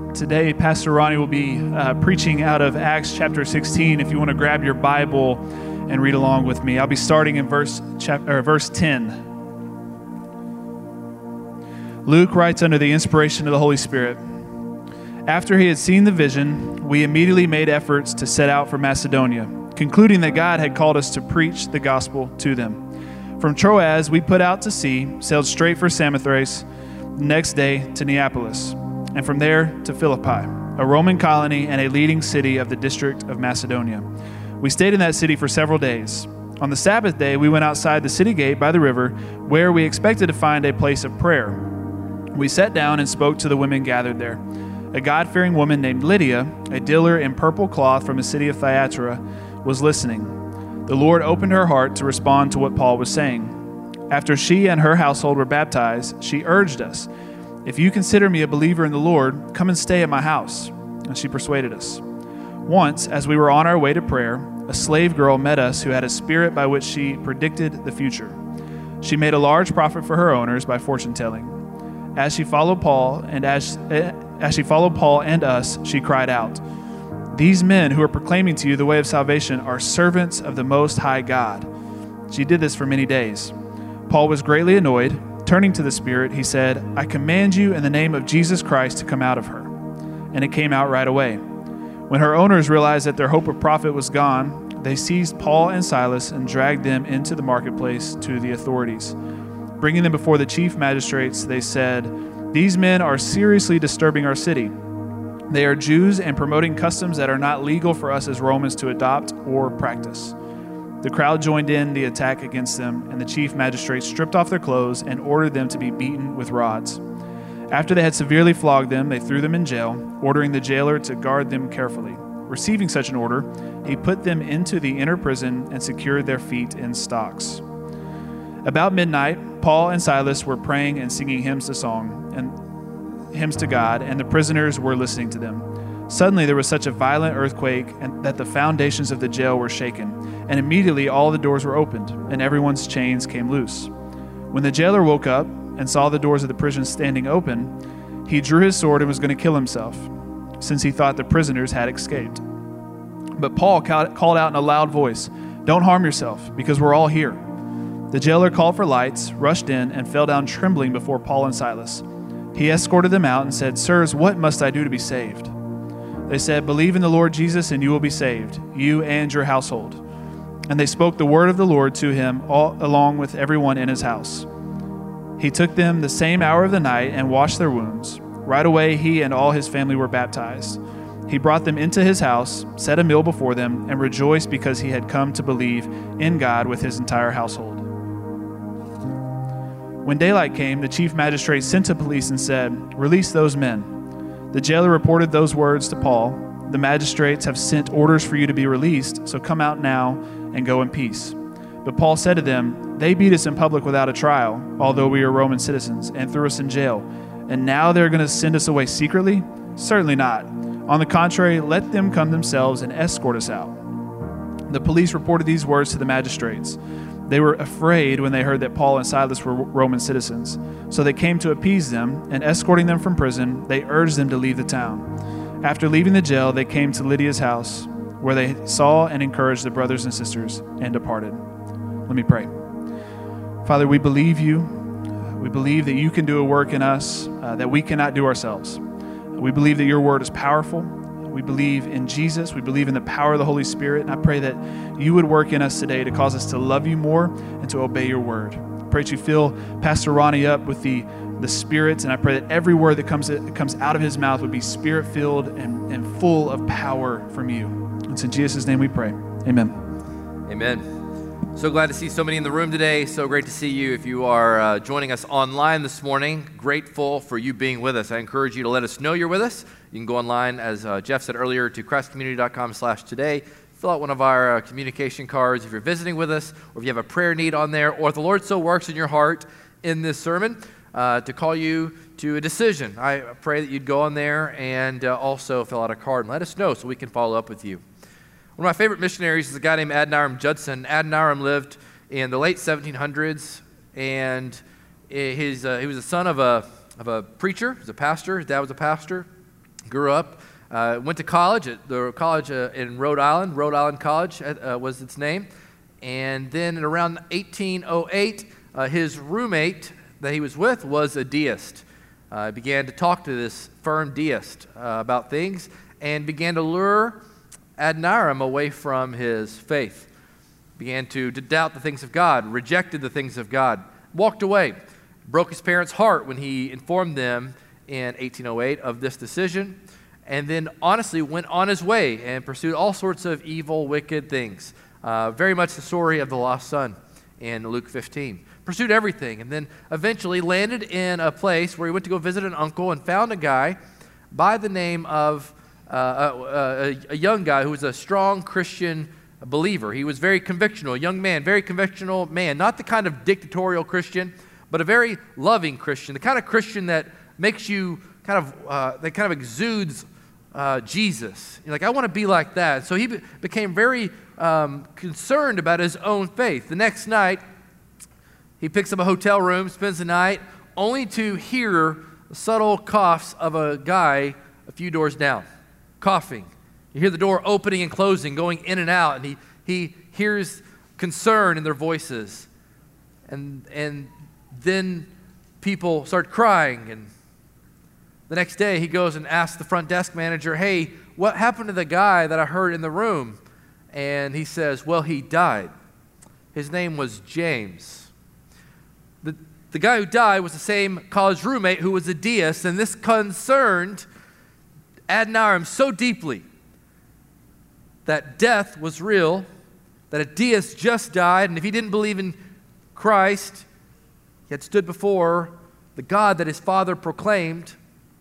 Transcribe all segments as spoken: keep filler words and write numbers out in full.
Today, Pastor Ronnie will be uh, preaching out of Acts chapter sixteen. If you want to grab your Bible and read along with me, I'll be starting in verse chap- or verse ten. Luke writes under the inspiration of the Holy Spirit, "After he had seen the vision, we immediately made efforts to set out for Macedonia, concluding that God had called us to preach the gospel to them. From Troas, we put out to sea, sailed straight for Samothrace, the next day to Neapolis, and from there to Philippi, a Roman colony and a leading city of the district of Macedonia. We stayed in that city for several days. On the Sabbath day, we went outside the city gate by the river, where we expected to find a place of prayer. We sat down and spoke to the women gathered there. A God-fearing woman named Lydia, a dealer in purple cloth from the city of Thyatira, was listening. The Lord opened her heart to respond to what Paul was saying. After she and her household were baptized, she urged us, 'If you consider me a believer in the Lord, come and stay at my house.' And she persuaded us. Once, as we were on our way to prayer, a slave girl met us who had a spirit by which she predicted the future. She made a large profit for her owners by fortune-telling. As she followed Paul and as, as she followed Paul and us, she cried out, 'These men who are proclaiming to you the way of salvation are servants of the Most High God.' She did this for many days. Paul was greatly annoyed. Turning to the spirit, he said, 'I command you in the name of Jesus Christ to come out of her.' And it came out right away. When her owners realized that their hope of profit was gone, they seized Paul and Silas and dragged them into the marketplace to the authorities. Bringing them before the chief magistrates, they said, 'These men are seriously disturbing our city. They are Jews and promoting customs that are not legal for us as Romans to adopt or practice.' The crowd joined in the attack against them, and the chief magistrates stripped off their clothes and ordered them to be beaten with rods. After they had severely flogged them, they threw them in jail, ordering the jailer to guard them carefully. Receiving such an order, he put them into the inner prison and secured their feet in stocks. About midnight, Paul and Silas were praying and singing hymns to song and hymns to God, and the prisoners were listening to them. Suddenly there was such a violent earthquake and that the foundations of the jail were shaken, and immediately all the doors were opened, and everyone's chains came loose. When the jailer woke up and saw the doors of the prison standing open, he drew his sword and was going to kill himself, since he thought the prisoners had escaped. But Paul called out in a loud voice, 'Don't harm yourself, because we're all here.' The jailer called for lights, rushed in, and fell down trembling before Paul and Silas. He escorted them out and said, 'Sirs, what must I do to be saved?' They said, 'Believe in the Lord Jesus and you will be saved, you and your household.' And they spoke the word of the Lord to him all, along with everyone in his house. He took them the same hour of the night and washed their wounds. Right away he and all his family were baptized. He brought them into his house, set a meal before them, and rejoiced because he had come to believe in God with his entire household. When daylight came, the chief magistrate sent to police and said, 'Release those men.' The jailer reported those words to Paul. 'The magistrates have sent orders for you to be released, so come out now and go in peace.' But Paul said to them, 'They beat us in public without a trial, although we are Roman citizens, and threw us in jail. And now they're going to send us away secretly? Certainly not. On the contrary, let them come themselves and escort us out.' The police reported these words to the magistrates. They were afraid when they heard that Paul and Silas were Roman citizens. So they came to appease them, and escorting them from prison, they urged them to leave the town. After leaving the jail, they came to Lydia's house, where they saw and encouraged the brothers and sisters, and departed." Let me pray. Father, we believe you. We believe that you can do a work in us uh, that we cannot do ourselves. We believe that your word is powerful. We believe in Jesus. We believe in the power of the Holy Spirit. And I pray that you would work in us today to cause us to love you more and to obey your word. I pray that you fill Pastor Ronnie up with the, the Spirit. And I pray that every word that comes, that comes out of his mouth would be Spirit-filled and, and full of power from you. And it's in Jesus' name we pray. Amen. Amen. So glad to see so many in the room today. So great to see you. If you are uh, joining us online this morning, grateful for you being with us. I encourage you to let us know you're with us. You can go online, as uh, Jeff said earlier, to christcommunity.com slash today. Fill out one of our uh, communication cards if you're visiting with us, or if you have a prayer need on there, or if the Lord so works in your heart in this sermon uh, to call you to a decision. I pray that you'd go on there and uh, also fill out a card and let us know so we can follow up with you. One of my favorite missionaries is a guy named Adoniram Judson. Adoniram lived in the late seventeen hundreds, and his, uh, he was the son of a, of a preacher. He was a pastor. His dad was a pastor. grew up, uh, went to college at the college uh, in Rhode Island. Rhode Island College uh, was its name. And then in around eighteen oh eight, uh, his roommate that he was with was a deist. Uh, began to talk to this firm deist uh, about things and began to lure Adoniram away from his faith. Began to, to doubt the things of God, rejected the things of God, walked away, broke his parents' heart when he informed them in eighteen oh eight of this decision, and then honestly went on his way and pursued all sorts of evil, wicked things. Uh, very much the story of the lost son in Luke fifteen. Pursued everything, and then eventually landed in a place where he went to go visit an uncle and found a guy by the name of uh, a, a, a young guy who was a strong Christian believer. He was very convictional, a young man, very convictional man, not the kind of dictatorial Christian, but a very loving Christian, the kind of Christian that makes you kind of, uh, that kind of exudes uh, Jesus. You're like, I want to be like that. So he be- became very um, concerned about his own faith. The next night, he picks up a hotel room, spends the night, only to hear subtle coughs of a guy a few doors down, coughing. You hear the door opening and closing, going in and out, and he, he hears concern in their voices. And, and then people start crying, and the next day he goes and asks the front desk manager, hey, what happened to the guy that I heard in the room? And he says, well, he died. His name was James. The, the guy who died was the same college roommate who was a deist, and this concerned Adoniram so deeply that death was real, that a deist just died, and if he didn't believe in Christ, he had stood before the God that his father proclaimed,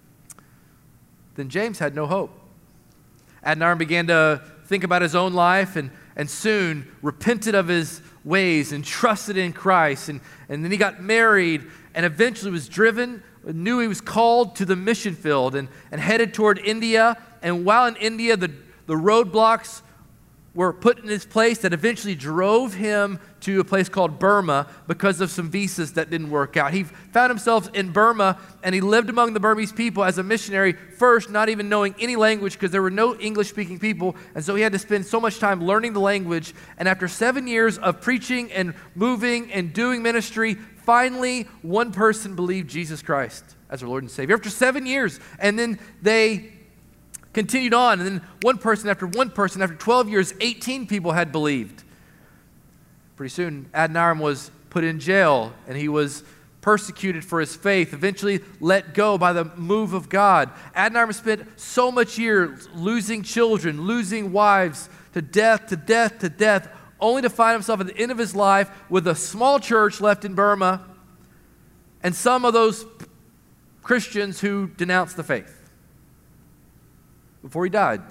then James had no hope. Adoniram began to think about his own life and, and soon repented of his ways and trusted in Christ. And, and then he got married and eventually was driven, knew he was called to the mission field and, and headed toward India. And while in India, the, the roadblocks were put in his place that eventually drove him to a place called Burma because of some visas that didn't work out. He found himself in Burma, and he lived among the Burmese people as a missionary, first not even knowing any language because there were no English-speaking people, and so he had to spend so much time learning the language. And after seven years of preaching and moving and doing ministry, finally one person believed Jesus Christ as their Lord and Savior. After seven years, and then they continued on, and then one person after one person, after twelve years, eighteen people had believed. Pretty soon, Adoniram was put in jail, and he was persecuted for his faith, eventually let go by the move of God. Adoniram spent so much years losing children, losing wives, to death, to death, to death, only to find himself at the end of his life with a small church left in Burma, and some of those Christians who denounced the faith before he died.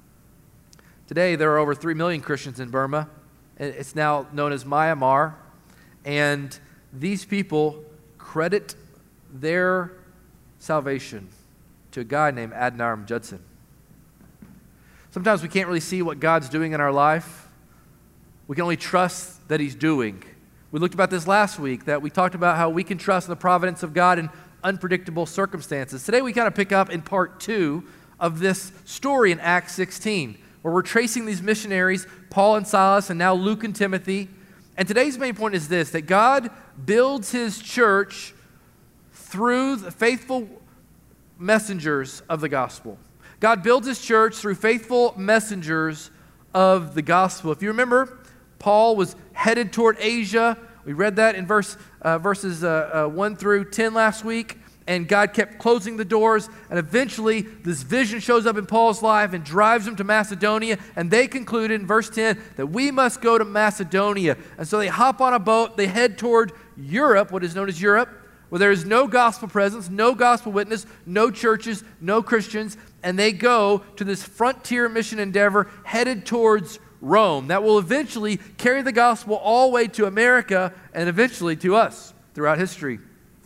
Today, there are over three million Christians in Burma. It's now known as Myanmar. And these people credit their salvation to a guy named Adoniram Judson. Sometimes we can't really see what God's doing in our life. We can only trust that he's doing. We looked about this last week, that we talked about how we can trust in the providence of God in unpredictable circumstances. Today, we kind of pick up in part two of this story in Acts sixteen, where we're tracing these missionaries, Paul and Silas, and now Luke and Timothy. And today's main point is this, that God builds his church through the faithful messengers of the gospel. God builds his church through faithful messengers of the gospel. If you remember, Paul was headed toward Asia. We read that in verse uh, verses uh, uh, one through ten last week. And God kept closing the doors, and eventually this vision shows up in Paul's life and drives him to Macedonia, and they concluded in verse ten that we must go to Macedonia. And so they hop on a boat, they head toward Europe, what is known as Europe, where there is no gospel presence, no gospel witness, no churches, no Christians, and they go to this frontier mission endeavor headed towards Rome that will eventually carry the gospel all the way to America and eventually to us throughout history.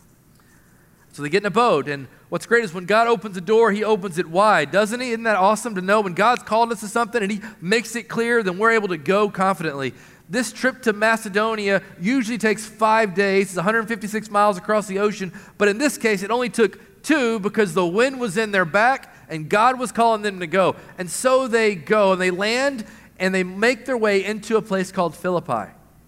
So they get in a boat, and what's great is when God opens a door, he opens it wide, doesn't he? Isn't that awesome to know when God's called us to something and he makes it clear, then we're able to go confidently. This trip to Macedonia usually takes five days. It's one hundred fifty-six miles across the ocean, but in this case, it only took two because the wind was in their back and God was calling them to go. And so they go, and they land, and they make their way into a place called Philippi.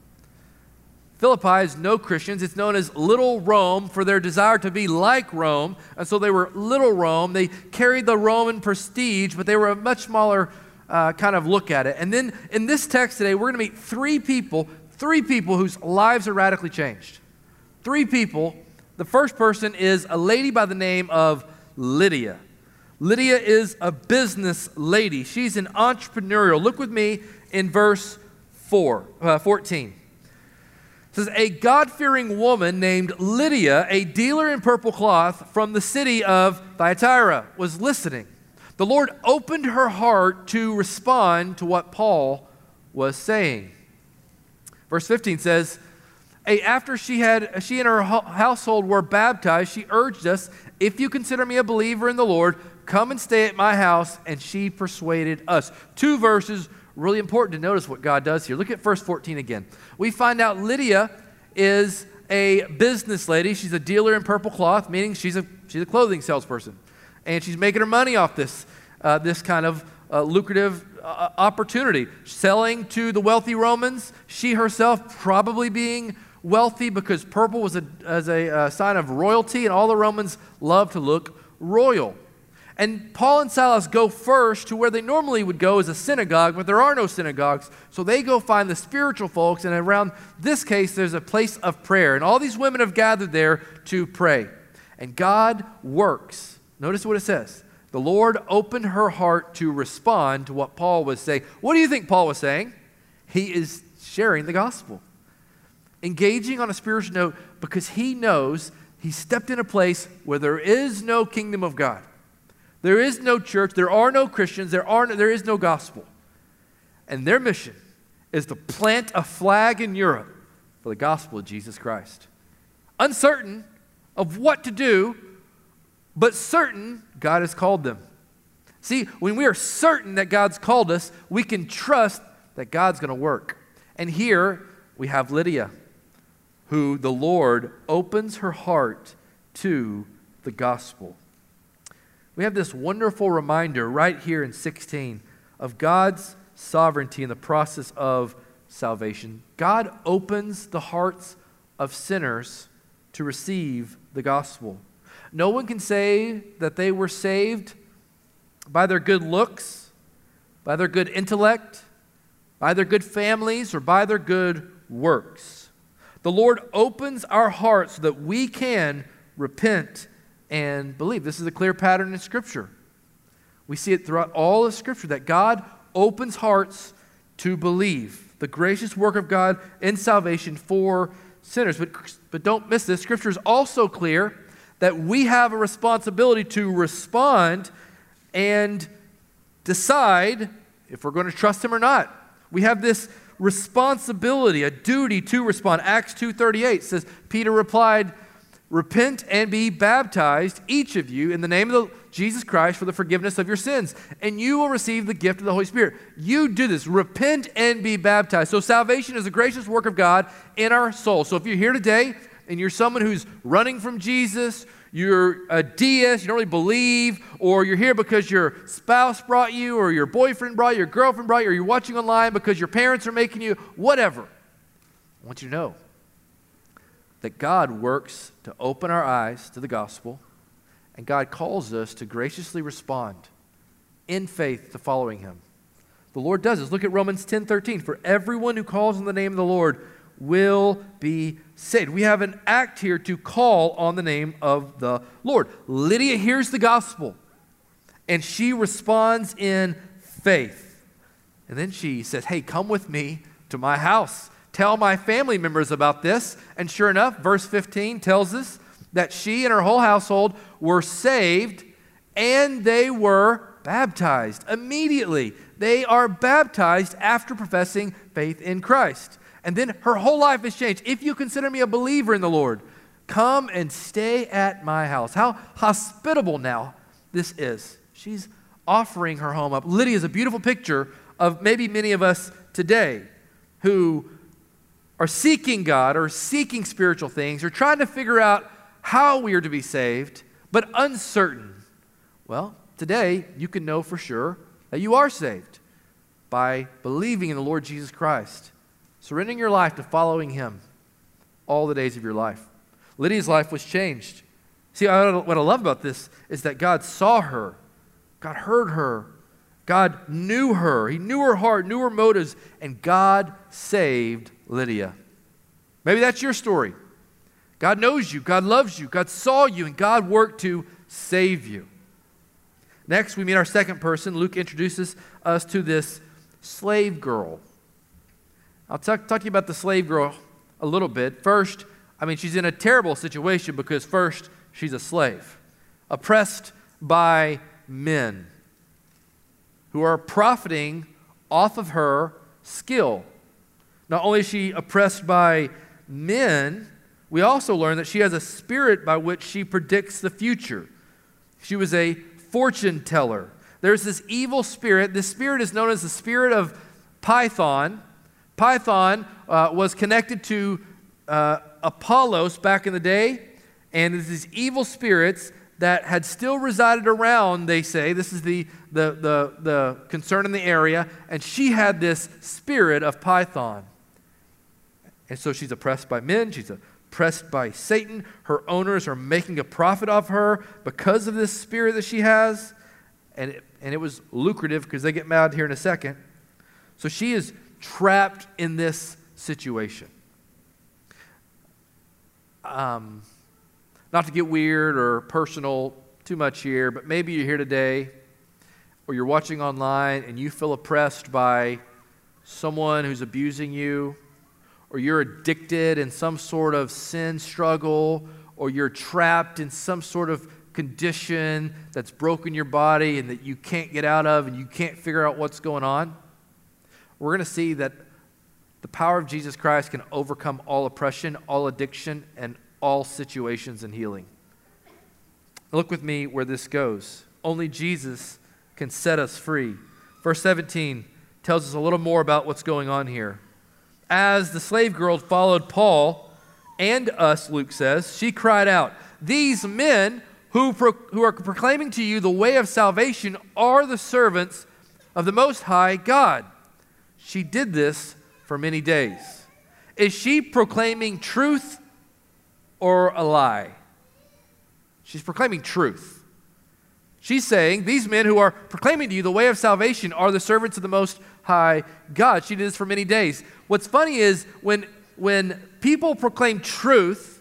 Philippi is no Christians. It's known as Little Rome for their desire to be like Rome. And so they were Little Rome. They carried the Roman prestige, but they were a much smaller uh, kind of look at it. And then in this text today, we're going to meet three people, three people whose lives are radically changed. Three people. The first person is a lady by the name of Lydia. Lydia is a business lady. She's an entrepreneurial. Look with me in verse four, uh, fourteen. It says, a God-fearing woman named Lydia, a dealer in purple cloth from the city of Thyatira, was listening. The Lord opened her heart to respond to what Paul was saying. Verse fifteen says, after she had she and her household were baptized, she urged us, if you consider me a believer in the Lord, come and stay at my house, and she persuaded us. Two verses, really important to notice what God does here. Look at verse fourteen again. We find out Lydia is a business lady. She's a dealer in purple cloth, meaning she's a she's a clothing salesperson, and she's making her money off this uh, this kind of uh, lucrative uh, opportunity, selling to the wealthy Romans. She herself probably being wealthy because purple was a as a uh, sign of royalty, and all the Romans loved to look royal. And Paul and Silas go first to where they normally would go as a synagogue, but there are no synagogues. So they go find the spiritual folks, and around this case, there's a place of prayer. And all these women have gathered there to pray. And God works. Notice what it says. The Lord opened her heart to respond to what Paul was saying. What do you think Paul was saying? He is sharing the gospel, engaging on a spiritual note, because he knows he stepped in a place where there is no kingdom of God. There is no church, there are no Christians, there, are no, there is no gospel. And their mission is to plant a flag in Europe for the gospel of Jesus Christ. Uncertain of what to do, but certain God has called them. See, when we are certain that God's called us, we can trust that God's going to work. And here we have Lydia, who the Lord opens her heart to the gospel. We have this wonderful reminder right here in sixteen of God's sovereignty in the process of salvation. God opens the hearts of sinners to receive the gospel. No one can say that they were saved by their good looks, by their good intellect, by their good families, or by their good works. The Lord opens our hearts so that we can repent and believe. This is a clear pattern in Scripture. We see it throughout all of Scripture that God opens hearts to believe. The gracious work of God in salvation for sinners. But, but don't miss this. Scripture is also clear that we have a responsibility to respond and decide if we're going to trust Him or not. We have this responsibility, a duty to respond. Acts two thirty-eight says, Peter replied, repent and be baptized, each of you, in the name of the Jesus Christ for the forgiveness of your sins, and you will receive the gift of the Holy Spirit. You do this. Repent and be baptized. So salvation is a gracious work of God in our soul. So if you're here today and you're someone who's running from Jesus, you're a deist, you don't really believe, or you're here because your spouse brought you, or your boyfriend brought you, your girlfriend brought you, or you're watching online because your parents are making you, whatever, I want you to know that God works to open our eyes to the gospel, and God calls us to graciously respond in faith to following Him. The Lord does this. Look at Romans ten thirteen. For everyone who calls on the name of the Lord will be saved. We have an act here to call on the name of the Lord. Lydia hears the gospel, and she responds in faith. And then she says, hey, come with me to my house. Tell my family members about this. And sure enough, verse fifteen tells us that she and her whole household were saved, and they were baptized immediately. They are baptized after professing faith in Christ. And then her whole life has changed. If you consider me a believer in the Lord, come and stay at my house. How hospitable now this is. She's offering her home up. Lydia is a beautiful picture of maybe many of us today who are seeking God or seeking spiritual things or trying to figure out how we are to be saved, but uncertain. Well, today you can know for sure that you are saved by believing in the Lord Jesus Christ, surrendering your life to following him all the days of your life. Lydia's life was changed. See, what I love about this is that God saw her, God heard her, God knew her. He knew her heart, knew her motives, and God saved Lydia. Maybe that's your story. God knows you, God loves you, God saw you, and God worked to save you. Next, we meet our second person. Luke introduces us to this slave girl. I'll talk, talk to you about the slave girl a little bit. First, I mean, she's in a terrible situation because first, she's a slave, oppressed by men who are profiting off of her skill. Not only is she oppressed by men, we also learn that she has a spirit by which she predicts the future. She was a fortune teller. There's this evil spirit. This spirit is known as the spirit of Python. Python uh, was connected to uh, Apollos back in the day, and it's these evil spirits that had still resided around, they say. This is the, the, the, the concern in the area, and she had this spirit of Python. And so she's oppressed by men, she's oppressed by Satan. Her owners are making a profit off her because of this spirit that she has, and it, and it was lucrative because they get mad here in a second. So she is trapped in this situation. Um, not to get weird or personal too much here, but maybe you're here today or you're watching online and you feel oppressed by someone who's abusing you, or you're addicted in some sort of sin struggle, or you're trapped in some sort of condition that's broken your body and that you can't get out of and you can't figure out what's going on. We're going to see that the power of Jesus Christ can overcome all oppression, all addiction, and all situations and healing. Look with me where this goes. Only Jesus can set us free. Verse seventeen tells us a little more about what's going on here. As the slave girl followed Paul and us, Luke says, she cried out, "These men who, pro- who are proclaiming to you the way of salvation are the servants of the Most High God." She did this for many days. Is she proclaiming truth or a lie? She's proclaiming truth. She's saying, these men who are proclaiming to you the way of salvation are the servants of the Most High God. She did this for many days. What's funny is when, when people proclaim truth,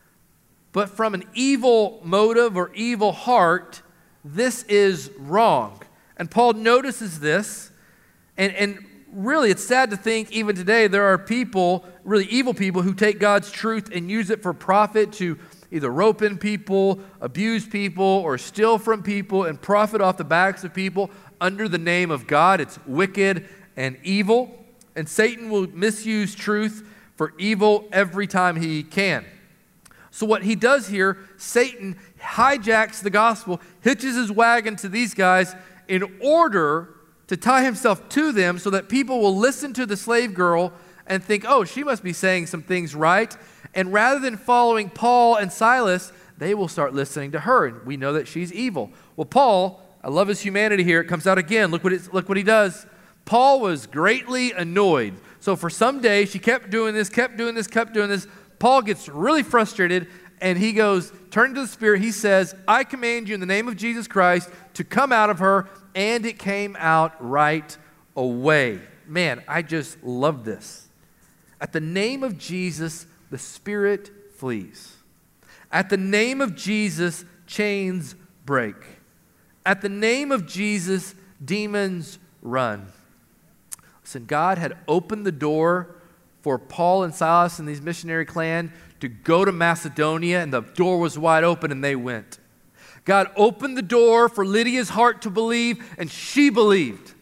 but from an evil motive or evil heart, this is wrong. And Paul notices this, and, and really, it's sad to think even today there are people, really evil people, who take God's truth and use it for profit to either rope in people, abuse people, or steal from people and profit off the backs of people under the name of God. It's wicked and evil. And Satan will misuse truth for evil every time he can. So what he does here, Satan hijacks the gospel, hitches his wagon to these guys in order to tie himself to them so that people will listen to the slave girl and think, oh, she must be saying some things right. And rather than following Paul and Silas, they will start listening to her. And we know that she's evil. Well, Paul, I love his humanity here. It comes out again. Look what, it's, look what he does. Paul was greatly annoyed. So for some days, she kept doing this, kept doing this, kept doing this. Paul gets really frustrated, and he goes, turn to the Spirit. He says, I command you in the name of Jesus Christ to come out of her. And it came out right away. Man, I just love this. At the name of Jesus, the spirit flees. At the name of Jesus, chains break. At the name of Jesus, demons run. Listen, God had opened the door for Paul and Silas and these missionary clan to go to Macedonia, and the door was wide open, and they went. God opened the door for Lydia's heart to believe, and she believed.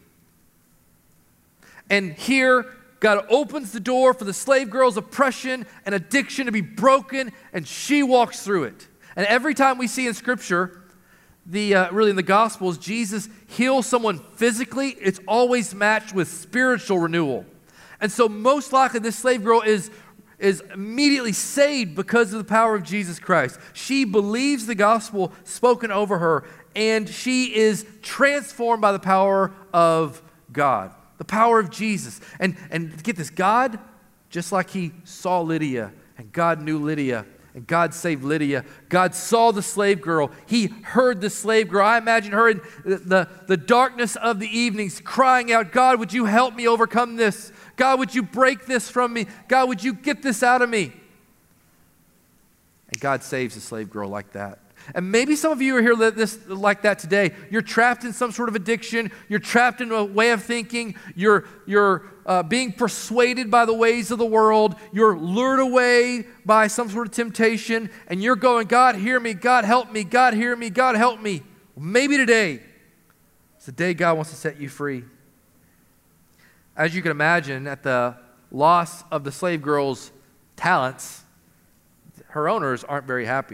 And here, God opens the door for the slave girl's oppression and addiction to be broken, and she walks through it. And every time we see in Scripture, the uh, really in the Gospels, Jesus heals someone physically, it's always matched with spiritual renewal. And so most likely this slave girl is is immediately saved because of the power of Jesus Christ. She believes the gospel spoken over her, and she is transformed by the power of God, the power of Jesus. And, and get this, God, just like he saw Lydia, and God knew Lydia, and God saved Lydia. God saw the slave girl. He heard the slave girl. I imagine her in the, the, the darkness of the evenings crying out, God, would you help me overcome this? God, would you break this from me? God, would you get this out of me? And God saves the slave girl like that. And maybe some of you are here li- this, like that today. You're trapped in some sort of addiction. You're trapped in a way of thinking. You're, you're uh, being persuaded by the ways of the world. You're lured away by some sort of temptation. And you're going, God, hear me. God, help me. God, hear me. God, help me. Maybe today is the day God wants to set you free. As you can imagine, at the loss of the slave girl's talents, her owners aren't very happy.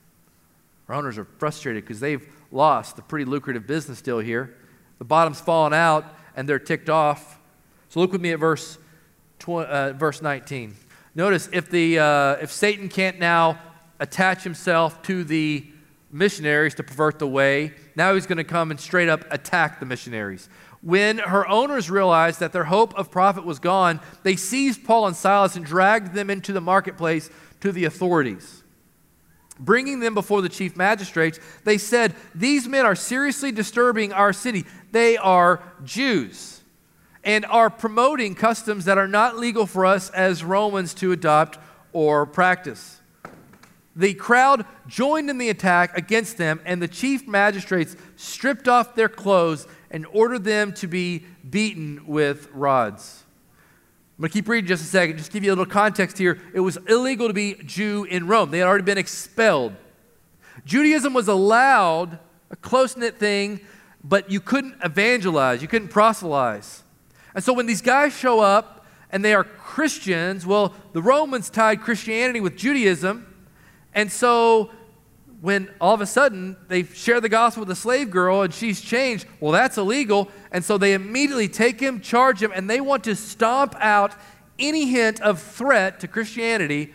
Her owners are frustrated because they've lost a pretty lucrative business deal here. The bottom's fallen out, and they're ticked off. So look with me at verse tw- uh, verse nineteen. Notice if the uh, if Satan can't now attach himself to the missionaries to pervert the way, now he's going to come and straight up attack the missionaries. When her owners realized that their hope of profit was gone, they seized Paul and Silas and dragged them into the marketplace to the authorities. Bringing them before the chief magistrates, they said, these men are seriously disturbing our city. They are Jews and are promoting customs that are not legal for us as Romans to adopt or practice. The crowd joined in the attack against them, and the chief magistrates stripped off their clothes and ordered them to be beaten with rods. I'm going to keep reading just a second, just to give you a little context here. It was illegal to be Jew in Rome. They had already been expelled. Judaism was allowed, a close-knit thing, but you couldn't evangelize, you couldn't proselytize. And so when these guys show up and they are Christians, well, the Romans tied Christianity with Judaism, and so when all of a sudden they share the gospel with a slave girl and she's changed, well, that's illegal. And so they immediately take him, charge him, and they want to stomp out any hint of threat to Christianity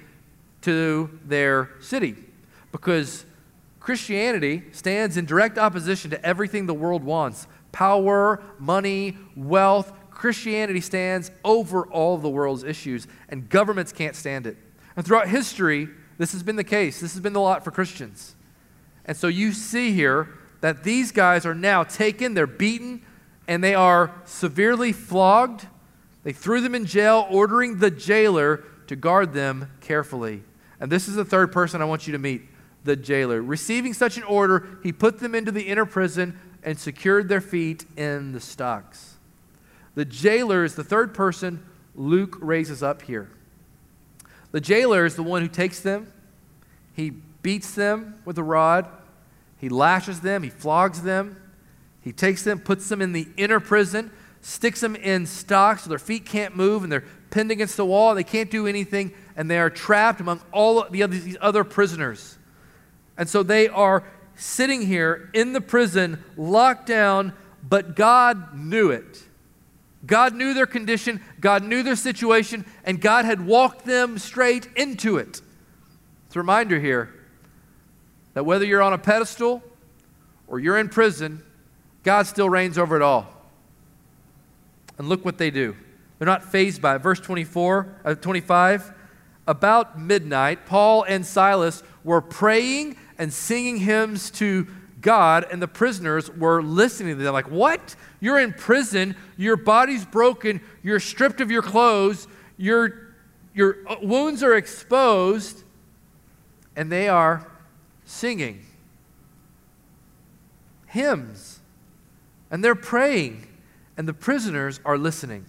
to their city. Because Christianity stands in direct opposition to everything the world wants. Power, money, wealth. Christianity stands over all of the world's issues, and governments can't stand it. And throughout history, this has been the case. This has been the lot for Christians. And so you see here that these guys are now taken, they're beaten, and they are severely flogged. They threw them in jail, ordering the jailer to guard them carefully. And this is the third person I want you to meet, the jailer. Receiving such an order, he put them into the inner prison and secured their feet in the stocks. The jailer is the third person Luke raises up here. The jailer is the one who takes them, he beats them with a rod, he lashes them, he flogs them, he takes them, puts them in the inner prison, sticks them in stocks so their feet can't move and they're pinned against the wall, they can't do anything, and they are trapped among all the other, these other prisoners. And so they are sitting here in the prison, locked down, but God knew it. God knew their condition, God knew their situation, and God had walked them straight into it. It's a reminder here that whether you're on a pedestal or you're in prison, God still reigns over it all. And look what they do. They're not fazed by it. Verse twenty-four, uh, twenty-five, about midnight, Paul and Silas were praying and singing hymns to God, and the prisoners were listening to them like, what? You're in prison, your body's broken, you're stripped of your clothes, your, your wounds are exposed, and they are singing hymns, and they're praying, and the prisoners are listening.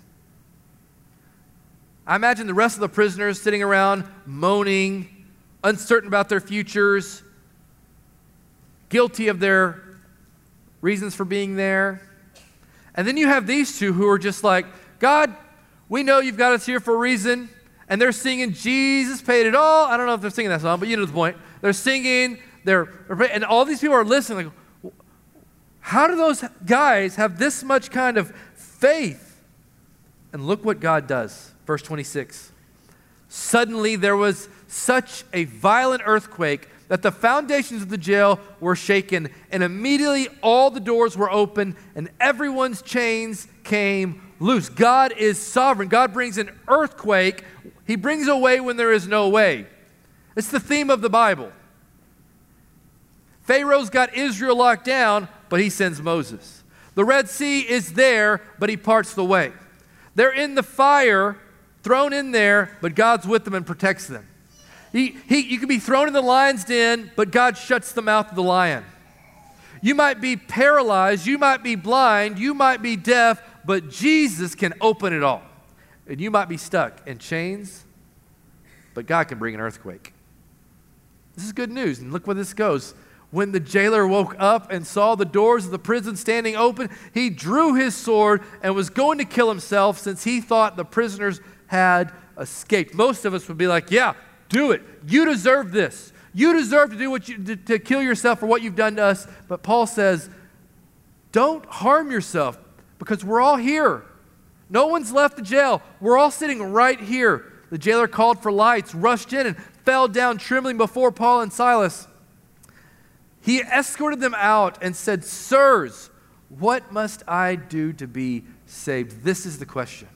I imagine the rest of the prisoners sitting around moaning, uncertain about their futures, guilty of their reasons for being there. And then you have these two who are just like, God, we know you've got us here for a reason. And they're singing, Jesus paid it all. I don't know if they're singing that song, but you know the point. They're singing, they're, and all these people are listening. Like, how do those guys have this much kind of faith? And look what God does. Verse twenty-six. Suddenly there was such a violent earthquake that the foundations of the jail were shaken, and immediately all the doors were open, and everyone's chains came loose. God is sovereign. God brings an earthquake. He brings a way when there is no way. It's the theme of the Bible. Pharaoh's got Israel locked down, but he sends Moses. The Red Sea is there, but he parts the way. They're in the fire, thrown in there, but God's with them and protects them. He, he, you can be thrown in the lion's den, but God shuts the mouth of the lion. You might be paralyzed, you might be blind, you might be deaf, but Jesus can open it all. And you might be stuck in chains, but God can bring an earthquake. This is good news, and look where this goes. When the jailer woke up and saw the doors of the prison standing open, he drew his sword and was going to kill himself since he thought the prisoners had escaped. Most of us would be like, yeah, do it. You deserve this. You deserve to do what you to, to kill yourself for what you've done to us. But Paul says, don't harm yourself because we're all here. No one's left the jail. We're all sitting right here. The jailer called for lights, rushed in, and fell down trembling before Paul and Silas. He escorted them out and said, "Sirs, what must I do to be saved?" This is the question.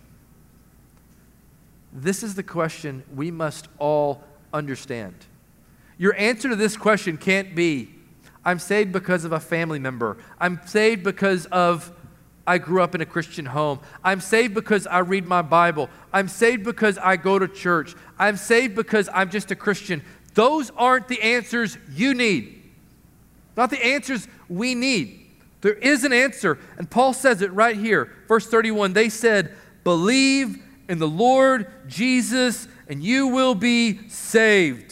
This is the question we must all understand. Your answer to this question can't be, I'm saved because of a family member. I'm saved because of I grew up in a Christian home. I'm saved because I read my Bible. I'm saved because I go to church. I'm saved because I'm just a Christian. Those aren't the answers you need. Not the answers we need. There is an answer, and Paul says it right here. Verse thirty-one, they said, believe in the Lord Jesus, and you will be saved.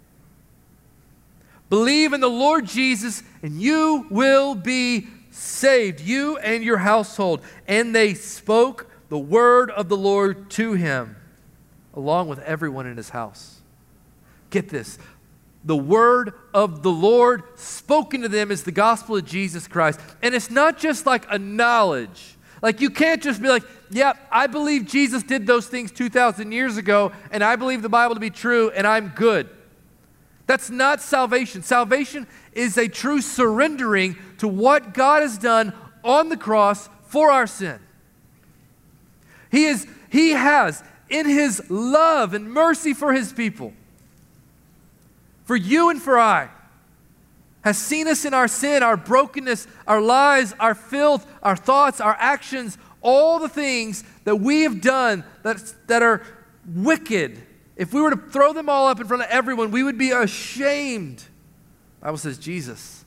Believe in the Lord Jesus, and you will be saved, you and your household. And they spoke the word of the Lord to him, along with everyone in his house. Get this. The word of the Lord spoken to them is the gospel of Jesus Christ. And it's not just like a knowledge. Like you can't just be like, yeah, I believe Jesus did those things two thousand years ago, and I believe the Bible to be true, and I'm good. That's not salvation. Salvation is a true surrendering to what God has done on the cross for our sin. He is, He has, in His love and mercy for His people, for you and for I, has seen us in our sin, our brokenness, our lies, our filth, our thoughts, our actions, all the things that we have done that, that are wicked. If we were to throw them all up in front of everyone, we would be ashamed. The Bible says Jesus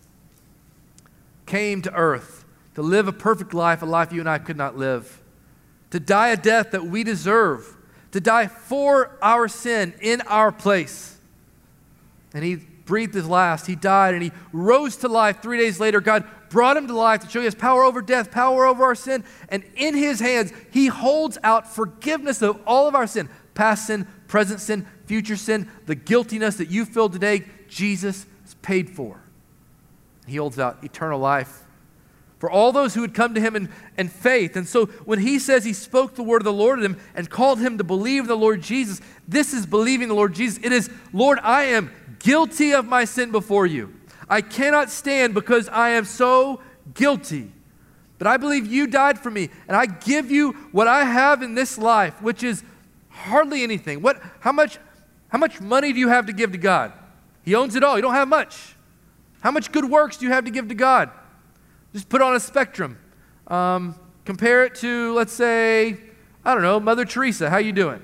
came to earth to live a perfect life, a life you and I could not live, to die a death that we deserve, to die for our sin in our place. And He breathed His last. He died and He rose to life. Three days later, God brought Him to life to show He has power over death, power over our sin. And in His hands, He holds out forgiveness of all of our sin, past sin, present sin, future sin, the guiltiness that you feel today, Jesus has paid for. He holds out eternal life for all those who would come to Him in, in faith. And so when He says He spoke the word of the Lord to them and called him to believe in the Lord Jesus, this is believing the Lord Jesus. It is, Lord, I am guilty of my sin before you. I cannot stand because I am so guilty. But I believe you died for me, and I give you what I have in this life, which is hardly anything. What? How much, how much money do you have to give to God? He owns it all. You don't have much. How much good works do you have to give to God? Just put on a spectrum. Um, compare it to, let's say, I don't know, Mother Teresa. How you doing?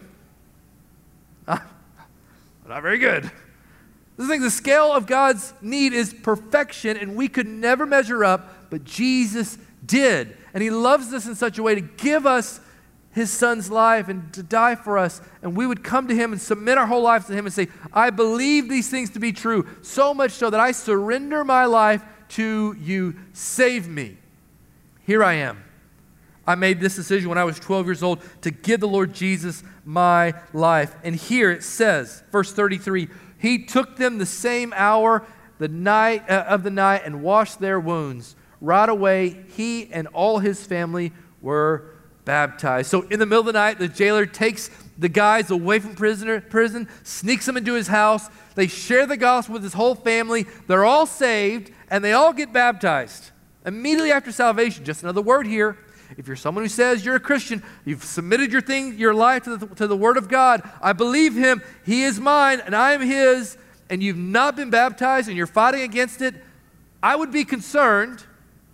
Uh, not very good. This thing, the scale of God's need is perfection, and we could never measure up, but Jesus did. And He loves us in such a way to give us His Son's life and to die for us, and we would come to Him and submit our whole lives to Him and say, I believe these things to be true, so much so that I surrender my life to you. Save me. Here I am. I made this decision when I was twelve years old to give the Lord Jesus my life. And here it says, verse thirty-three, He took them the same hour the night uh, of the night and washed their wounds. Right away, He and all His family were baptized. So in the middle of the night, the jailer takes the guys away from prisoner, prison, sneaks them into his house. They share the gospel with his whole family. They're all saved, and they all get baptized immediately after salvation. Just another word here. If you're someone who says you're a Christian, you've submitted your thing, your life to the, to the Word of God, I believe Him, He is mine, and I am His, and you've not been baptized and you're fighting against it, I would be concerned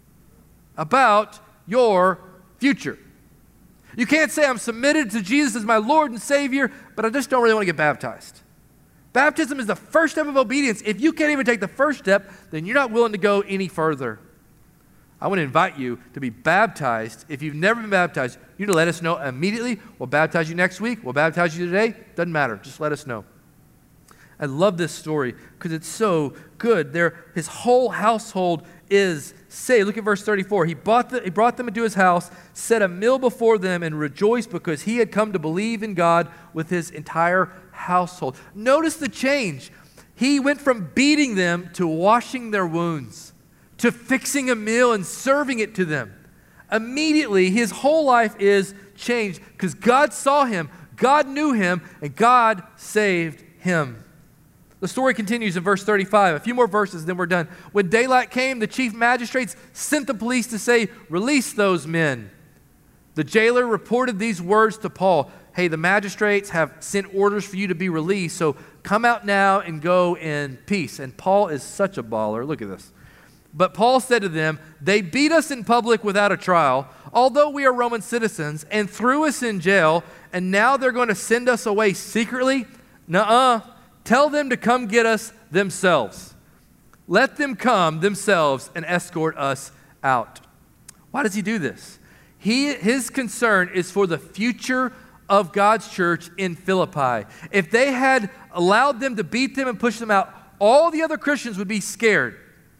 about your future. You can't say I'm submitted to Jesus as my Lord and Savior, but I just don't really want to get baptized. Baptism is the first step of obedience. If you can't even take the first step, then you're not willing to go any further. I want to invite you to be baptized. If you've never been baptized, you need to let us know immediately. We'll baptize you next week. We'll baptize you today. Doesn't matter. Just let us know. I love this story because it's so good. There, his whole household is saved. Look at verse thirty-four. He, bought the, he brought them into his house, set a meal before them, and rejoiced because he had come to believe in God with his entire household. Notice the change. He went from beating them to washing their wounds, to fixing a meal and serving it to them. Immediately, his whole life is changed because God saw him, God knew him, and God saved him. The story continues in verse thirty-five. A few more verses, then we're done. When daylight came, the chief magistrates sent the police to say, "Release those men." The jailer reported these words to Paul. "Hey, the magistrates have sent orders for you to be released, so come out now and go in peace." And Paul is such a baller. Look at this. But Paul said to them, "They beat us in public without a trial, although we are Roman citizens, and threw us in jail, and now they're going to send us away secretly? Nuh-uh. Tell them to come get us themselves. Let them come themselves and escort us out." Why does he do this? He, his concern is for the future of God's church in Philippi. If they had allowed them to beat them and push them out, all the other Christians would be scared.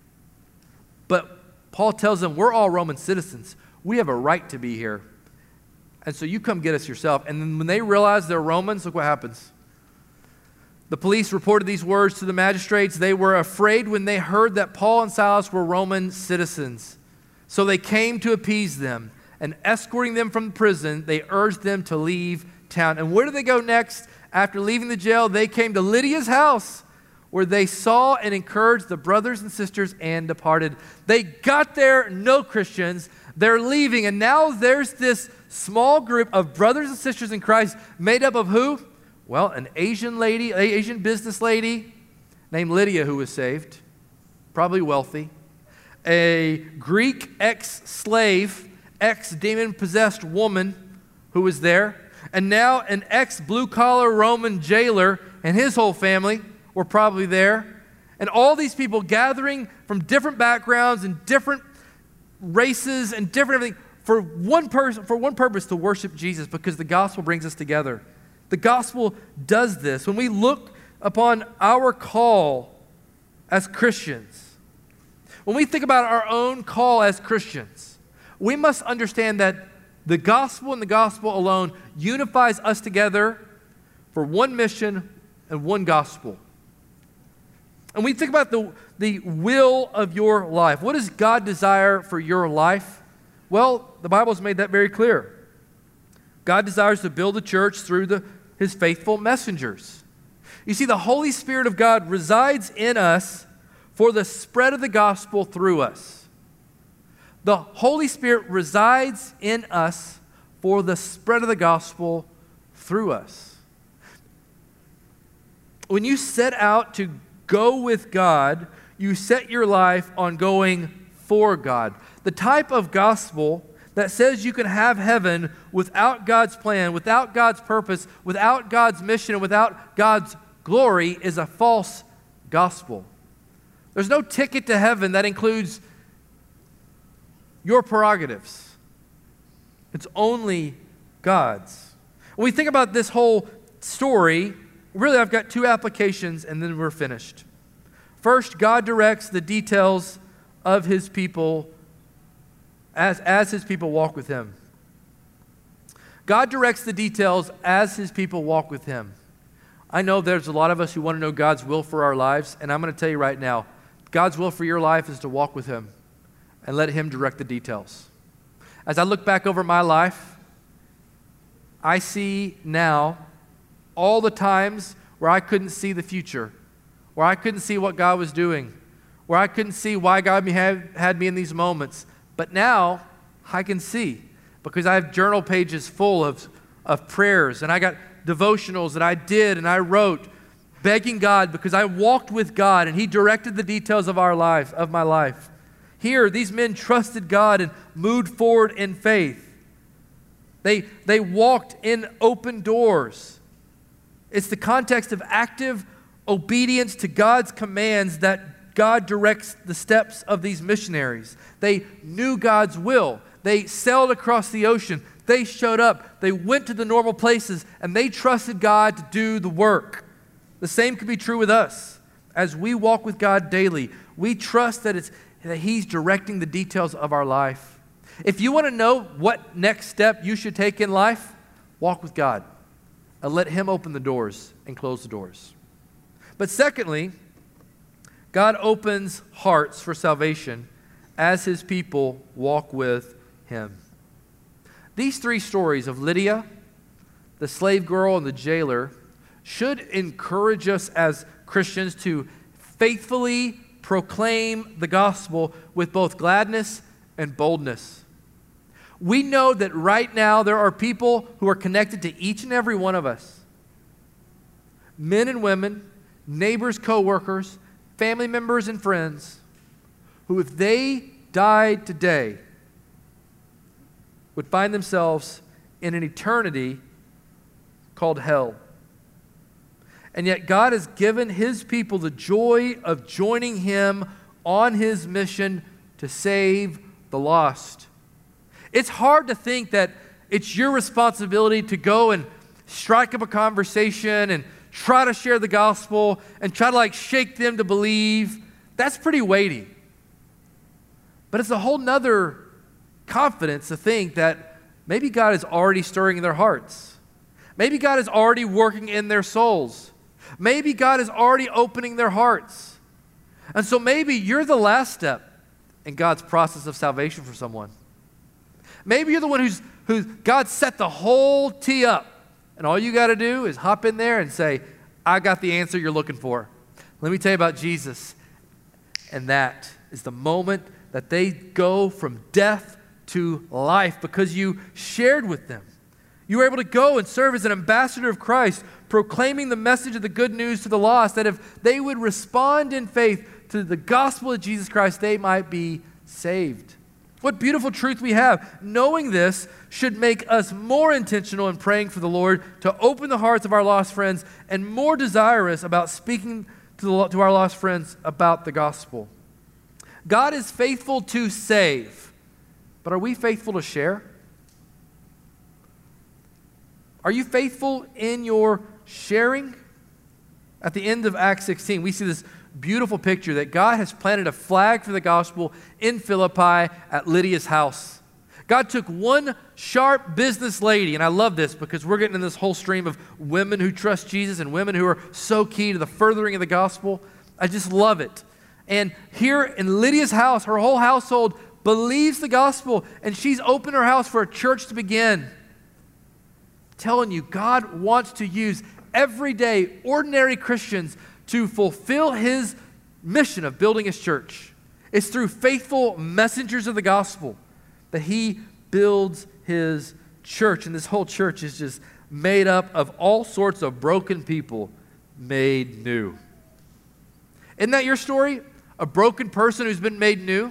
But Paul tells them, we're all Roman citizens. We have a right to be here. And so you come get us yourself. And then when they realize they're Romans, look what happens. The police reported these words to the magistrates. They were afraid when they heard that Paul and Silas were Roman citizens. So they came to appease them. And escorting them from the prison, they urged them to leave town. And where did they go next? After leaving the jail, they came to Lydia's house, where they saw and encouraged the brothers and sisters and departed. They got there, no Christians. They're leaving. And now there's this small group of brothers and sisters in Christ made up of who? Well, an Asian lady, an Asian business lady named Lydia who was saved, probably wealthy. A Greek ex-slave, ex-demon-possessed woman who was there. And now an ex-blue-collar Roman jailer and his whole family were probably there. And all these people gathering from different backgrounds and different races and different everything for one person, for one purpose, to worship Jesus, because the gospel brings us together. The gospel does this. When we look upon our call as Christians, when we think about our own call as Christians, we must understand that the gospel and the gospel alone unifies us together for one mission and one gospel. And we think about the, the will of your life. What does God desire for your life? Well, the Bible has made that very clear. God desires to build a church through the, his faithful messengers. You see, the Holy Spirit of God resides in us for the spread of the gospel through us. The Holy Spirit resides in us for the spread of the gospel through us. When you set out to go with God, you set your life on going for God. The type of gospel that says you can have heaven without God's plan, without God's purpose, without God's mission, and without God's glory is a false gospel. There's no ticket to heaven that includes your prerogatives. It's only God's. When we think about this whole story, really I've got two applications and then we're finished. First, God directs the details of his people as, as his people walk with him. God directs the details as his people walk with him. I know there's a lot of us who want to know God's will for our lives, and I'm going to tell you right now, God's will for your life is to walk with him and let him direct the details. As I look back over my life, I see now all the times where I couldn't see the future, where I couldn't see what God was doing, where I couldn't see why God had, had me in these moments. But now I can see, because I have journal pages full of, of prayers, and I got devotionals that I did and I wrote, begging God, because I walked with God and He directed the details of our life, of my life. Here, these men trusted God and moved forward in faith. They, they walked in open doors. It's the context of active obedience to God's commands that God directs the steps of these missionaries. They knew God's will. They sailed across the ocean. They showed up. They went to the normal places, and they trusted God to do the work. The same could be true with us. As we walk with God daily, we trust that, it's, that He's directing the details of our life. If you want to know what next step you should take in life, walk with God and let Him open the doors and close the doors. But secondly, God opens hearts for salvation as His people walk with Him. These three stories of Lydia, the slave girl, and the jailer should encourage us as Christians to faithfully proclaim the gospel with both gladness and boldness. We know that right now there are people who are connected to each and every one of us. Men and women, neighbors, co-workers, family members, and friends who, if they died today, would find themselves in an eternity called hell. And yet God has given His people the joy of joining Him on His mission to save the lost. It's hard to think that it's your responsibility to go and strike up a conversation and try to share the gospel and try to like shake them to believe. That's pretty weighty. But it's a whole nother confidence to think that maybe God is already stirring in their hearts. Maybe God is already working in their souls. Maybe God is already opening their hearts. And so maybe you're the last step in God's process of salvation for someone. Maybe you're the one who's, who God set the whole tee up, and all you got to do is hop in there and say, I got the answer you're looking for. Let me tell you about Jesus. And that is the moment that they go from death to life because you shared with them. You were able to go and serve as an ambassador of Christ, proclaiming the message of the good news to the lost, that if they would respond in faith to the gospel of Jesus Christ, they might be saved. What beautiful truth we have. Knowing this should make us more intentional in praying for the Lord to open the hearts of our lost friends and more desirous about speaking to, the, to our lost friends about the gospel. God is faithful to save, but are we faithful to share? Are you faithful in your sharing? At the end of Acts sixteen, we see this beautiful picture that God has planted a flag for the gospel in Philippi at Lydia's house. God took one sharp business lady, and I love this because we're getting in this whole stream of women who trust Jesus and women who are so key to the furthering of the gospel. I just love it. And here in Lydia's house, her whole household believes the gospel, and she's opened her house for a church to begin. I'm telling you, God wants to use everyday, ordinary Christians to fulfill His mission of building His church. It's through faithful messengers of the gospel that He builds His church. And this whole church is just made up of all sorts of broken people made new. Isn't that your story? A broken person who's been made new?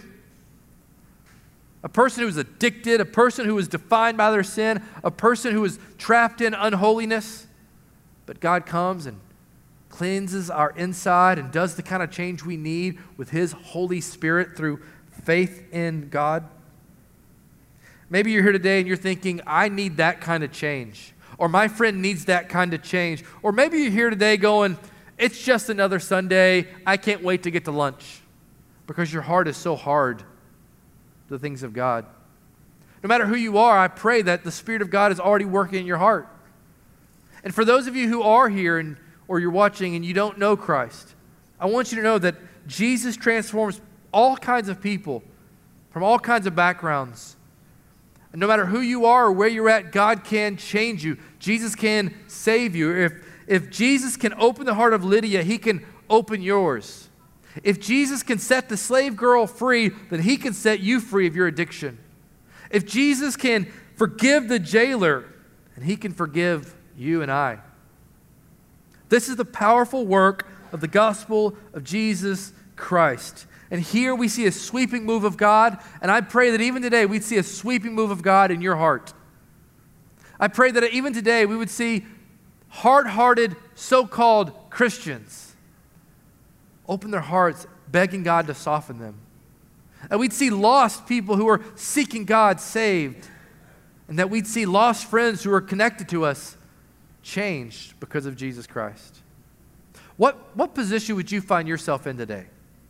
A person who was addicted, a person who was defined by their sin, a person who was trapped in unholiness. But God comes and cleanses our inside and does the kind of change we need with His Holy Spirit through faith in God. Maybe you're here today and you're thinking, I need that kind of change. Or my friend needs that kind of change. Or maybe you're here today going, it's just another Sunday. I can't wait to get to lunch. Because your heart is so hard to the things of God. No matter who you are, I pray that the Spirit of God is already working in your heart. And for those of you who are here and or you're watching and you don't know Christ, I want you to know that Jesus transforms all kinds of people from all kinds of backgrounds. And no matter who you are or where you're at, God can change you. Jesus can save you. If, If Jesus can open the heart of Lydia, he can open yours. If Jesus can set the slave girl free, then he can set you free of your addiction. If Jesus can forgive the jailer, then he can forgive you and I. This is the powerful work of the gospel of Jesus Christ. And here we see a sweeping move of God, and I pray that even today we'd see a sweeping move of God in your heart. I pray that even today we would see hard-hearted so-called Christians open their hearts, begging God to soften them. And we'd see lost people who are seeking God saved, and that we'd see lost friends who are connected to us changed because of Jesus Christ. What, what position would you find yourself in today?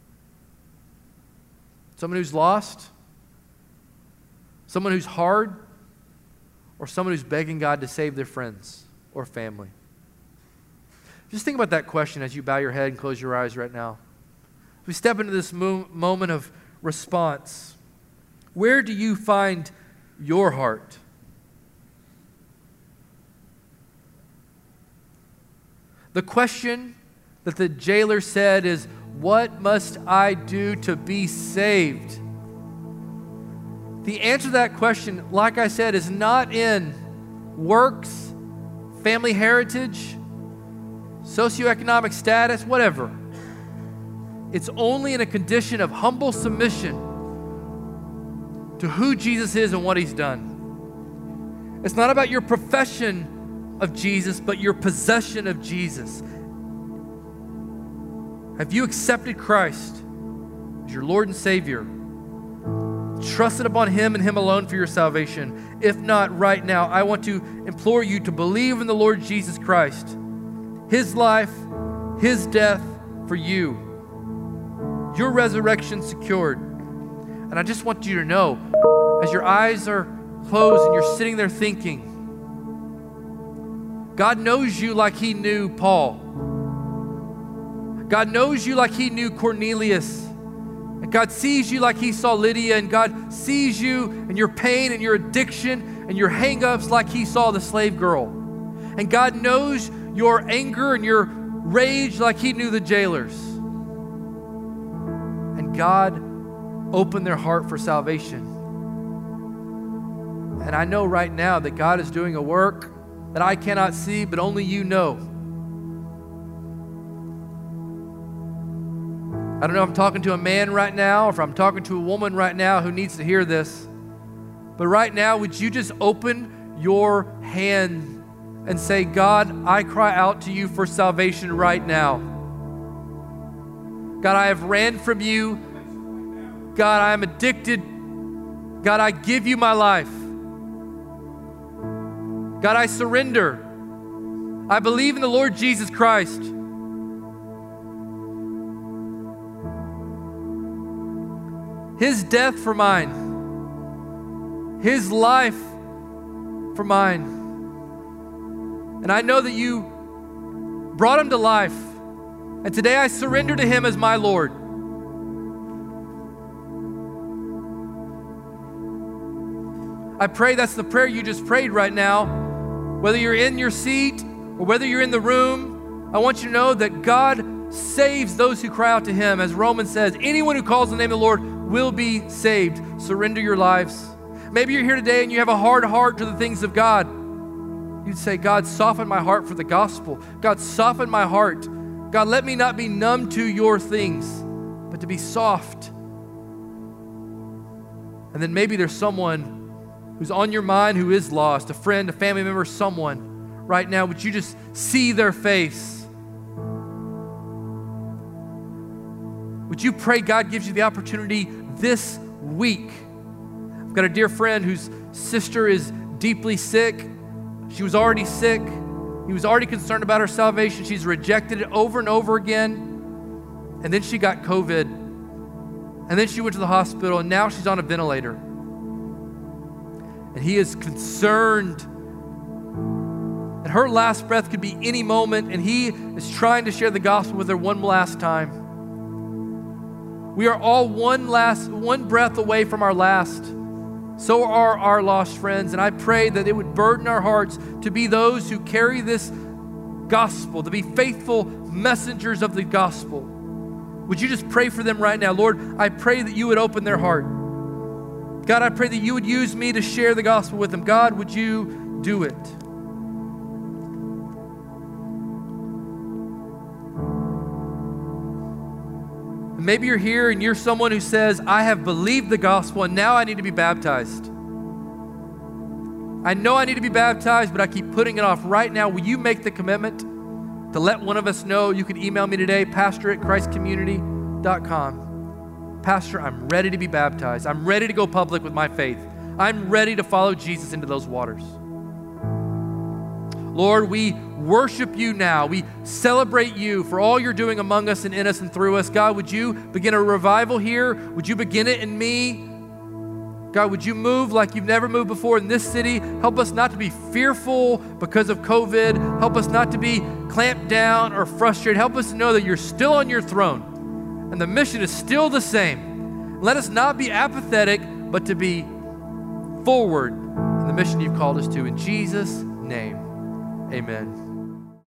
Someone who's lost? Someone who's hard? Or someone who's begging God to save their friends or family? Just think about that question as you bow your head and close your eyes right now. As we step into this mo- moment of response, where do you find your heart? The question that the jailer said is, what must I do to be saved? The answer to that question, like I said, is not in works, family heritage, socioeconomic status, whatever. It's only in a condition of humble submission to who Jesus is and what he's done. It's not about your profession of Jesus, but your possession of Jesus. Have you accepted Christ as your Lord and Savior? Trusted upon him and him alone for your salvation? If not, right now, I want to implore you to believe in the Lord Jesus Christ, his life, his death for you, your resurrection secured. And I just want you to know, as your eyes are closed and you're sitting there thinking, God knows you like he knew Paul. God knows you like he knew Cornelius. And God sees you like he saw Lydia. And God sees you and your pain and your addiction and your hang-ups like he saw the slave girl. And God knows your anger and your rage like he knew the jailers. And God opened their heart for salvation. And I know right now that God is doing a work that I cannot see, but only you know. I don't know if I'm talking to a man right now or if I'm talking to a woman right now who needs to hear this. But right now, would you just open your hand and say, God, I cry out to you for salvation right now. God, I have ran from you. God, I am addicted. God, I give you my life. God, I surrender. I believe in the Lord Jesus Christ. His death for mine. His life for mine. And I know that you brought him to life. And today I surrender to him as my Lord. I pray that's the prayer you just prayed right now. Whether you're in your seat or whether you're in the room, I want you to know that God saves those who cry out to him. As Romans says, anyone who calls on the name of the Lord will be saved. Surrender your lives. Maybe you're here today and you have a hard heart to the things of God. You'd say, God, soften my heart for the gospel. God, soften my heart. God, let me not be numb to your things, but to be soft. And then maybe there's someone who's on your mind who is lost, a friend, a family member, someone. Right now, would you just see their face? Would you pray God gives you the opportunity this week? I've got a dear friend whose sister is deeply sick. She was already sick. He was already concerned about her salvation. She's rejected it over and over again. And then she got COVID. And then she went to the hospital, and now she's on a ventilator. And he is concerned. And her last breath could be any moment, and he is trying to share the gospel with her one last time. We are all one last, one breath away from our last. So are our lost friends. And I pray that it would burden our hearts to be those who carry this gospel, to be faithful messengers of the gospel. Would you just pray for them right now? Lord, I pray that you would open their heart. God, I pray that you would use me to share the gospel with them. God, would you do it? Maybe you're here and you're someone who says, I have believed the gospel and now I need to be baptized. I know I need to be baptized, but I keep putting it off. Right now, will you make the commitment to let one of us know? You can email me today, pastor at christ community dot com. Pastor, I'm ready to be baptized. I'm ready to go public with my faith. I'm ready to follow Jesus into those waters. Lord, we worship you now. We celebrate you for all you're doing among us and in us and through us. God, would you begin a revival here? Would you begin it in me? God, would you move like you've never moved before in this city? Help us not to be fearful because of COVID. Help us not to be clamped down or frustrated. Help us to know that you're still on your throne and the mission is still the same. Let us not be apathetic, but to be forward in the mission you've called us to. In Jesus' name, amen.